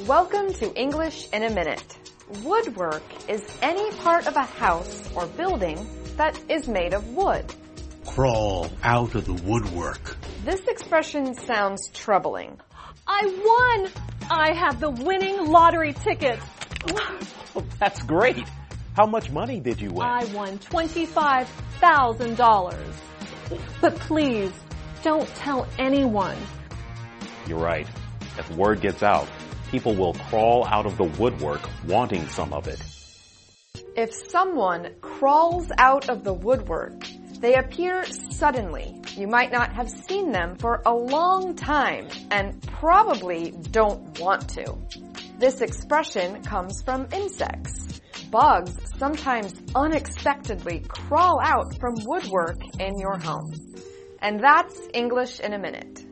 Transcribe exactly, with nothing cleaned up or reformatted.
Welcome to English in a Minute. Woodwork is any part of a house or building that is made of wood. Crawl out of the woodwork. This expression sounds troubling. I won! I have the winning lottery ticket. Oh, that's great. How much money did you win? I won twenty-five thousand dollars. But please, don't tell anyone. You're right. If word gets out, people will crawl out of the woodwork wanting some of it. If someone crawls out of the woodwork, they appear suddenly. You might not have seen them for a long time and probably don't want to. This expression comes from insects. Bugs sometimes unexpectedly crawl out from woodwork in your home. And that's English in a Minute.